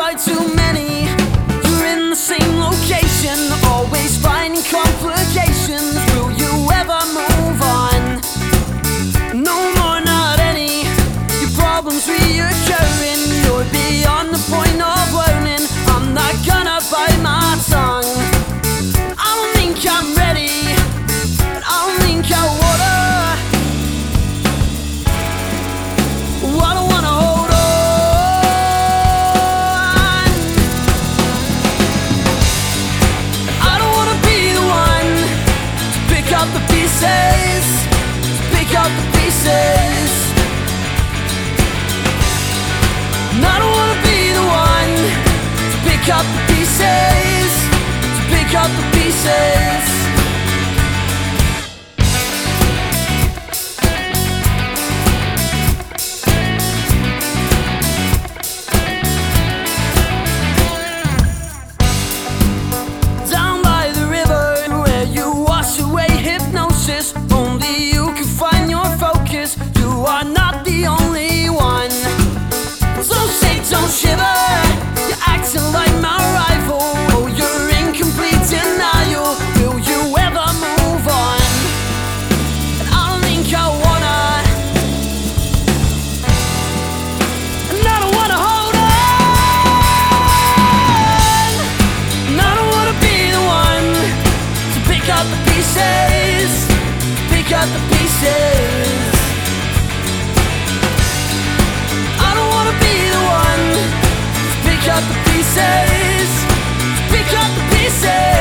by too many. You're in the same location, always finding complications. Will you ever move on? No more, not any. Your problems reoccurring. You're beyond the point of learning. I'm not gonna bite my tongue. I don't think I'm ready, and I don't think I wanna. I don't wanna hold on. I don't wanna be the one to pick up the pieces, to pick up the pieces. And I don't wanna be the one to pick up the pieces, to pick up the pieces. Down by the river where you wash away hypnosis, only you can find your focus. You are not the only one. So say don't shiver, you're acting like my rival. Oh, you're in complete denial. Will you ever move on? And I don't think I wanna. And I don't wanna hold on. And I don't wanna be the one to pick up the pieces, pick up the pieces. I don't wanna be the one to pick up the pieces, pick up the pieces.